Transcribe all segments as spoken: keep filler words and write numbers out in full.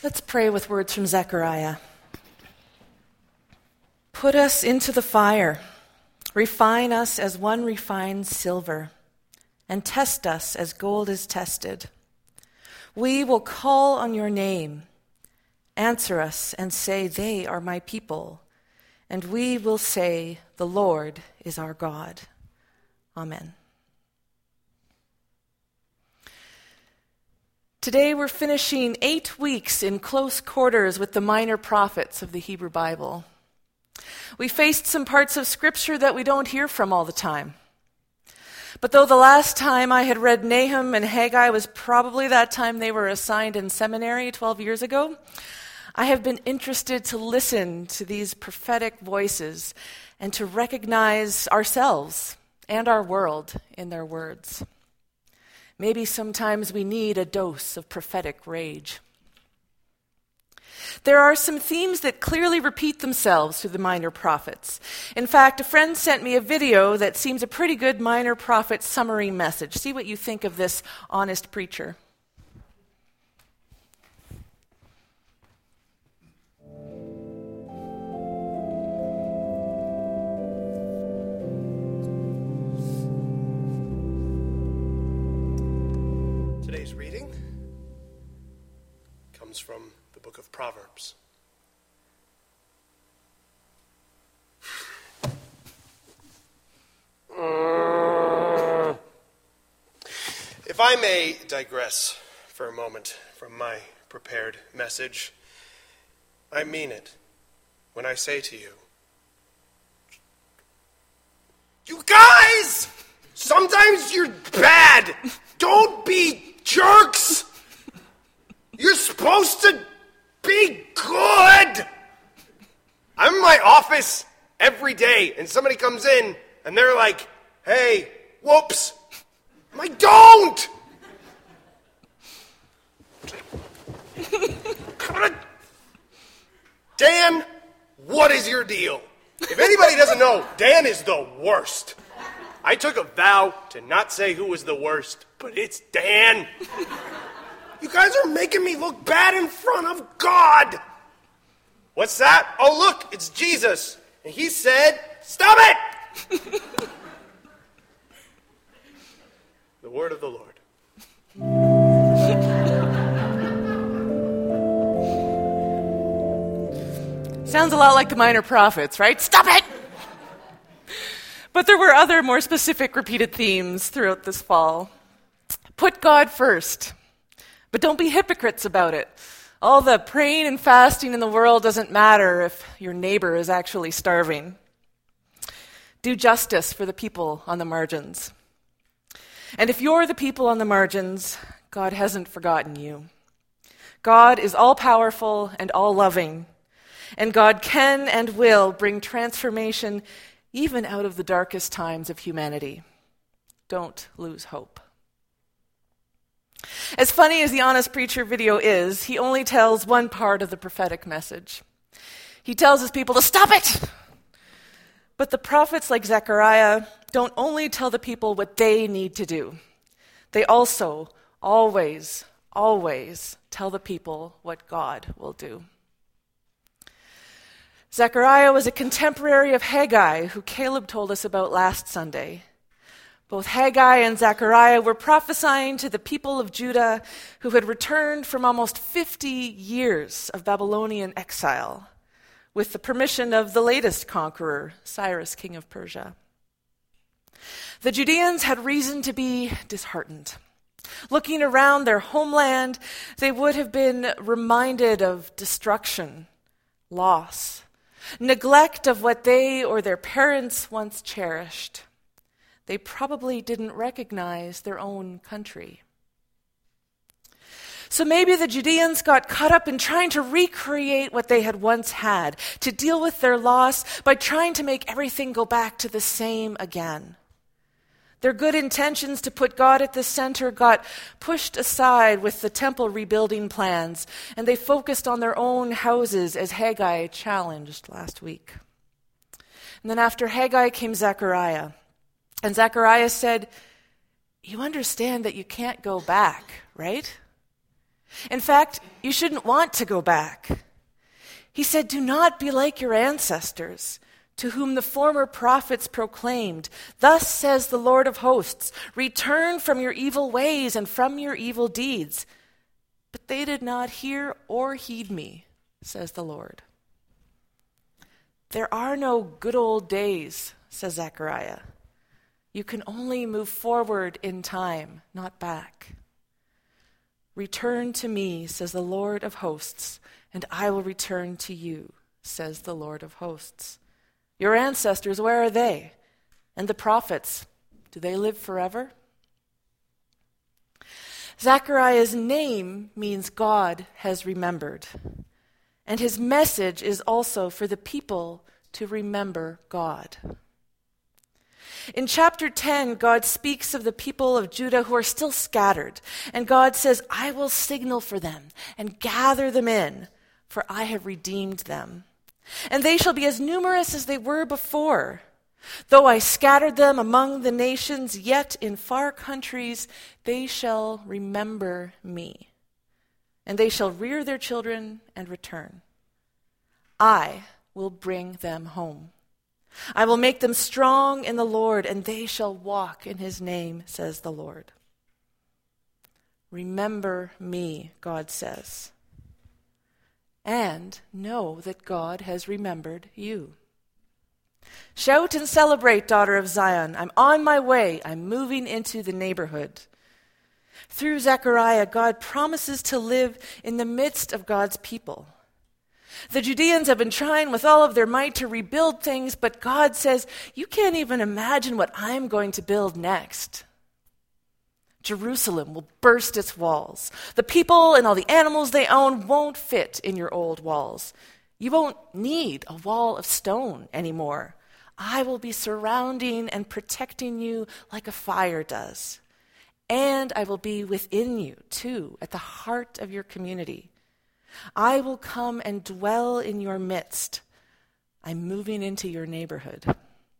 Let's pray with words from Zechariah. Put us into the fire, refine us as one refines silver, and test us as gold is tested. We will call on your name, answer us and say, they are my people, and we will say, the Lord is our God. Amen. Today we're finishing eight weeks in close quarters with the minor prophets of the Hebrew Bible. We faced some parts of Scripture that we don't hear from all the time. But though the last time I had read Nahum and Haggai was probably that time they were assigned in seminary twelve years ago, I have been interested to listen to these prophetic voices and to recognize ourselves and our world in their words. Maybe sometimes we need a dose of prophetic rage. There are some themes that clearly repeat themselves through the minor prophets. In fact, a friend sent me a video that seems a pretty good minor prophet summary message. See what you think of this honest preacher. Today's reading comes from the book of Proverbs. If I may digress for a moment from my prepared message, I mean it when I say to you, you guys, sometimes you're bad. Don't be jerks. You're supposed to be good. I'm in my office every day, and somebody comes in, and they're like, hey, whoops. I'm like, don't! Dan, what is your deal? If anybody doesn't know, Dan is the worst. I took a vow to not say who was the worst, but it's Dan. You guys are making me look bad in front of God. What's that? Oh, look, it's Jesus. And he said, stop it! The word of the Lord. Sounds a lot like the minor prophets, right? Stop it! But there were other more specific repeated themes throughout this fall. Put God first, but don't be hypocrites about it. All the praying and fasting in the world doesn't matter if your neighbor is actually starving. Do justice for the people on the margins. And if you're the people on the margins, God hasn't forgotten you. God is all-powerful and all-loving, and God can and will bring transformation even out of the darkest times of humanity. Don't lose hope. As funny as the Honest Preacher video is, he only tells one part of the prophetic message. He tells his people to stop it! But the prophets like Zechariah don't only tell the people what they need to do. They also always, always tell the people what God will do. Zechariah was a contemporary of Haggai, who Caleb told us about last Sunday. Both Haggai and Zechariah were prophesying to the people of Judah who had returned from almost fifty years of Babylonian exile, with the permission of the latest conqueror, Cyrus, king of Persia. The Judeans had reason to be disheartened. Looking around their homeland, they would have been reminded of destruction, loss, neglect of what they or their parents once cherished. They probably didn't recognize their own country. So maybe the Judeans got caught up in trying to recreate what they had once had, to deal with their loss by trying to make everything go back to the same again. Their good intentions to put God at the center got pushed aside with the temple rebuilding plans, and they focused on their own houses, as Haggai challenged last week. And then after Haggai came Zechariah, and Zechariah said, you understand that you can't go back, right? In fact, you shouldn't want to go back. He said, do not be like your ancestors, to whom the former prophets proclaimed, thus says the Lord of hosts, return from your evil ways and from your evil deeds. But they did not hear or heed me, says the Lord. There are no good old days, says Zechariah. You can only move forward in time, not back. Return to me, says the Lord of hosts, and I will return to you, says the Lord of hosts. Your ancestors, where are they? And the prophets, do they live forever? Zechariah's name means God has remembered. And his message is also for the people to remember God. In chapter ten, God speaks of the people of Judah who are still scattered. And God says, I will signal for them and gather them in, for I have redeemed them. And they shall be as numerous as they were before. Though I scattered them among the nations, yet in far countries they shall remember me. And they shall rear their children and return. I will bring them home. I will make them strong in the Lord, and they shall walk in his name, says the Lord. Remember me, God says. And know that God has remembered you. Shout and celebrate, daughter of Zion. I'm on my way. I'm moving into the neighborhood. Through Zechariah, God promises to live in the midst of God's people. The Judeans have been trying with all of their might to rebuild things, but God says, you can't even imagine what I'm going to build next. Jerusalem will burst its walls. The people and all the animals they own won't fit in your old walls. You won't need a wall of stone anymore. I will be surrounding and protecting you like a fire does. And I will be within you, too, at the heart of your community. I will come and dwell in your midst. I'm moving into your neighborhood.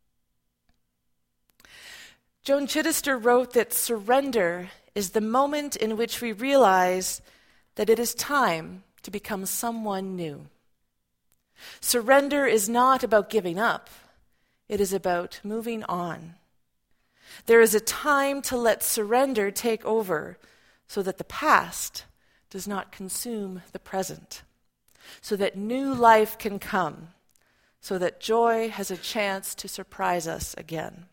Joan Chittister wrote that surrender is the moment in which we realize that it is time to become someone new. Surrender is not about giving up. It is about moving on. There is a time to let surrender take over so that the past does not consume the present, so that new life can come, so that joy has a chance to surprise us again.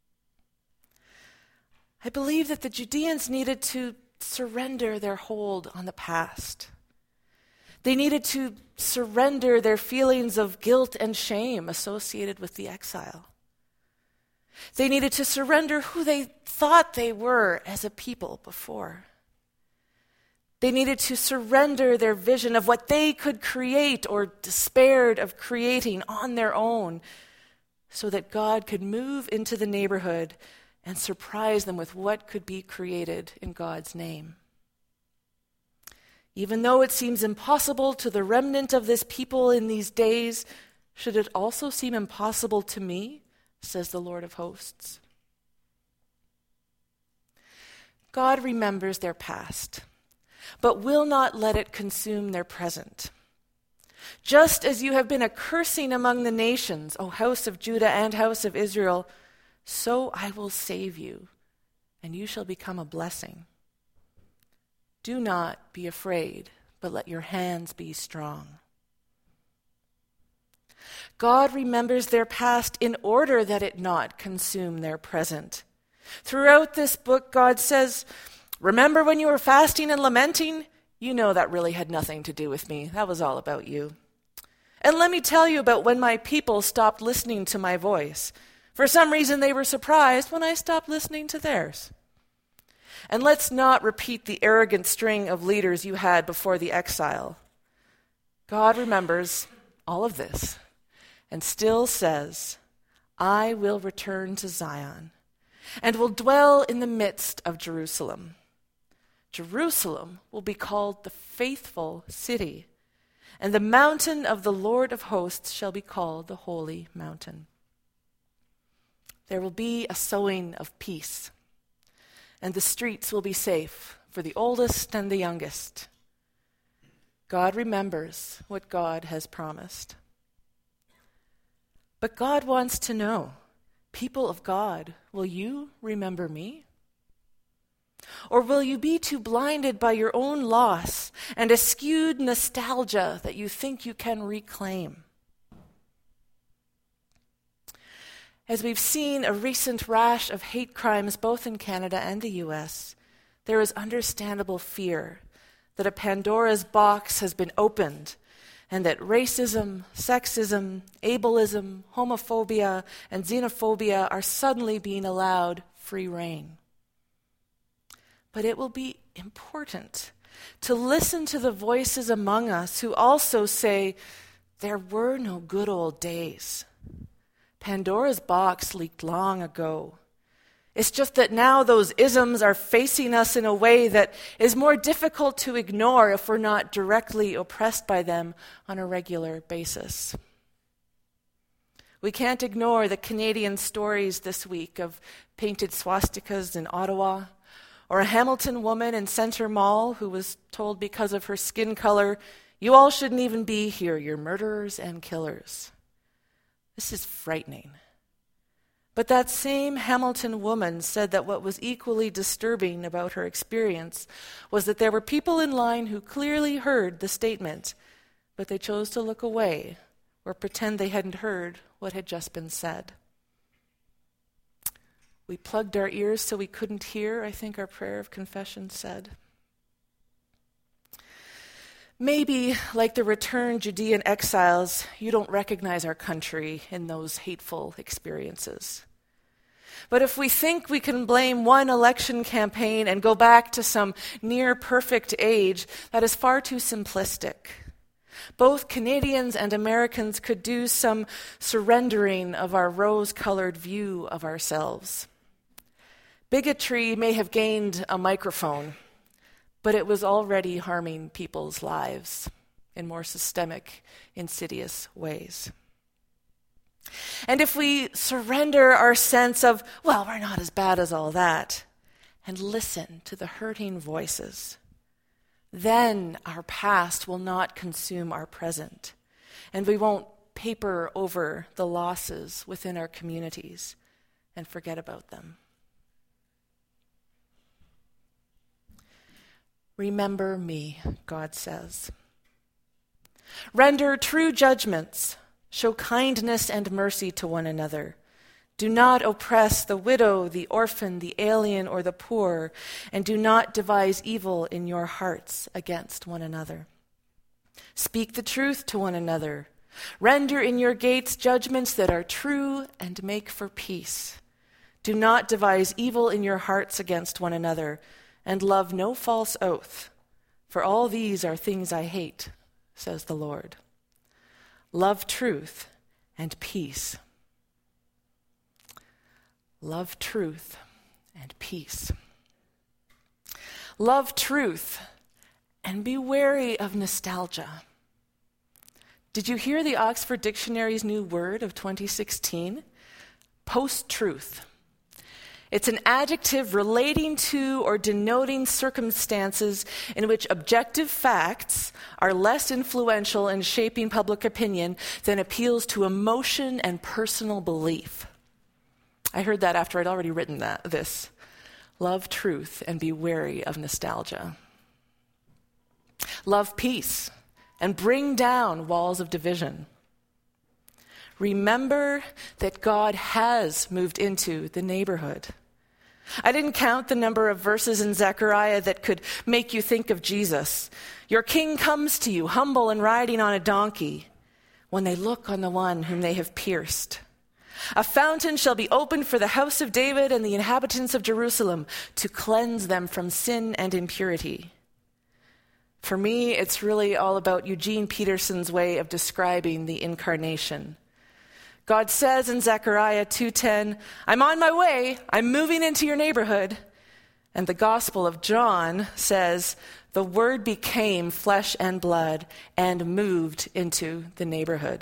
I believe that the Judeans needed to surrender their hold on the past. They needed to surrender their feelings of guilt and shame associated with the exile. They needed to surrender who they thought they were as a people before. They needed to surrender their vision of what they could create or despaired of creating on their own so that God could move into the neighborhood and surprise them with what could be created in God's name. Even though it seems impossible to the remnant of this people in these days, should it also seem impossible to me, says the Lord of hosts. God remembers their past, but will not let it consume their present. Just as you have been a cursing among the nations, O house of Judah and house of Israel, so I will save you, and you shall become a blessing. Do not be afraid, but let your hands be strong. God remembers their past in order that it not consume their present. Throughout this book, God says, remember when you were fasting and lamenting? You know that really had nothing to do with me. That was all about you. And let me tell you about when my people stopped listening to my voice. For some reason, they were surprised when I stopped listening to theirs. And let's not repeat the arrogant string of leaders you had before the exile. God remembers all of this and still says, I will return to Zion and will dwell in the midst of Jerusalem. Jerusalem will be called the faithful city, and the mountain of the Lord of hosts shall be called the holy mountain. There will be a sowing of peace, and the streets will be safe for the oldest and the youngest, God remembers what God has promised. But God wants to know, people of God, will you remember me? Or will you be too blinded by your own loss and a skewed nostalgia that you think you can reclaim? As we've seen a recent rash of hate crimes both in Canada and the U S, there is understandable fear that a Pandora's box has been opened and that racism, sexism, ableism, homophobia, and xenophobia are suddenly being allowed free rein. But it will be important to listen to the voices among us who also say, there were no good old days. Pandora's box leaked long ago. It's just that now those isms are facing us in a way that is more difficult to ignore if we're not directly oppressed by them on a regular basis. We can't ignore the Canadian stories this week of painted swastikas in Ottawa, or a Hamilton woman in Centre Mall who was told because of her skin color, you all shouldn't even be here, you're murderers and killers. This is frightening. But that same Hamilton woman said that what was equally disturbing about her experience was that there were people in line who clearly heard the statement, but they chose to look away or pretend they hadn't heard what had just been said. We plugged our ears so we couldn't hear, I think our prayer of confession said. Maybe, like the returned Judean exiles, you don't recognize our country in those hateful experiences. But if we think we can blame one election campaign and go back to some near-perfect age, that is far too simplistic. Both Canadians and Americans could do some surrendering of our rose-colored view of ourselves. Bigotry may have gained a microphone, but it was already harming people's lives in more systemic, insidious ways. And if we surrender our sense of, well, we're not as bad as all that, and listen to the hurting voices, then our past will not consume our present, and we won't paper over the losses within our communities and forget about them. Remember me, God says. Render true judgments. Show kindness and mercy to one another. Do not oppress the widow, the orphan, the alien, or the poor, and do not devise evil in your hearts against one another. Speak the truth to one another. Render in your gates judgments that are true and make for peace. Do not devise evil in your hearts against one another, and love no false oath, for all these are things I hate, says the Lord. Love truth and peace. Love truth and peace. Love truth and be wary of nostalgia. Did you hear the Oxford Dictionary's new word of twenty sixteen? Post-truth. It's an adjective relating to or denoting circumstances in which objective facts are less influential in shaping public opinion than appeals to emotion and personal belief. I heard that after I'd already written that. This. Love truth and be wary of nostalgia. Love peace and bring down walls of division. Remember that God has moved into the neighborhood. I didn't count the number of verses in Zechariah that could make you think of Jesus. Your king comes to you, humble and riding on a donkey, when they look on the one whom they have pierced. A fountain shall be opened for the house of David and the inhabitants of Jerusalem to cleanse them from sin and impurity. For me, it's really all about Eugene Peterson's way of describing the incarnation. God says in Zechariah two ten, I'm on my way, I'm moving into your neighborhood. And the Gospel of John says, the Word became flesh and blood and moved into the neighborhood.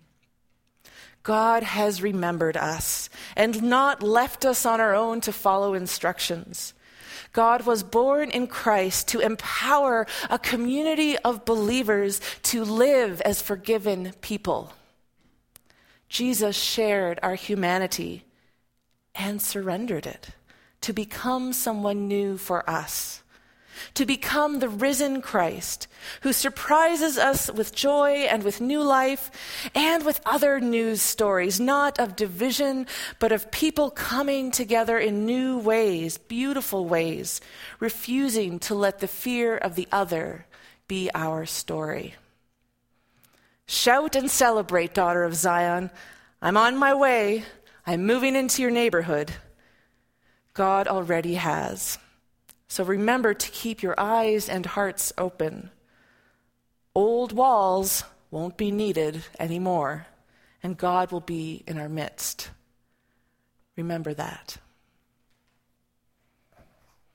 God has remembered us and not left us on our own to follow instructions. God was born in Christ to empower a community of believers to live as forgiven people. Jesus shared our humanity and surrendered it to become someone new for us, to become the risen Christ who surprises us with joy and with new life and with other news stories, not of division, but of people coming together in new ways, beautiful ways, refusing to let the fear of the other be our story. Shout and celebrate, daughter of Zion. I'm on my way. I'm moving into your neighborhood. God already has. So remember to keep your eyes and hearts open. Old walls won't be needed anymore, and God will be in our midst. Remember that.